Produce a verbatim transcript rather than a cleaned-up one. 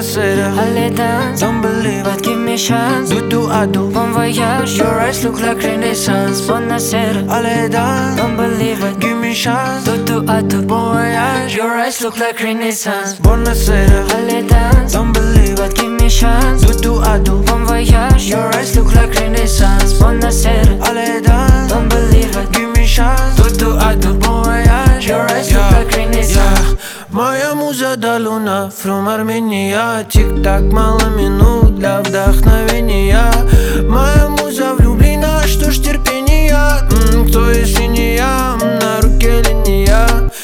Buonasera, Allez dance, don't believe but give me chance. Do do I do, Bon voyage, your eyes look like Renaissance. Buonasera, allez dance, don't believe it. give me chance. Do do I do, Bon voyage, your eyes look like Renaissance. Buonasera, Allez dance, don't believe but give me chance. Do do I do, Bon voyage, your eyes look like Renaissance. Buonasera, allez dance, don't believe it. give me chance. Do do I do, Bon voyage, your eyes look like Renaissance. yeah. Моя муза до луна, from Армения. Тик-так, мало минут для вдохновения.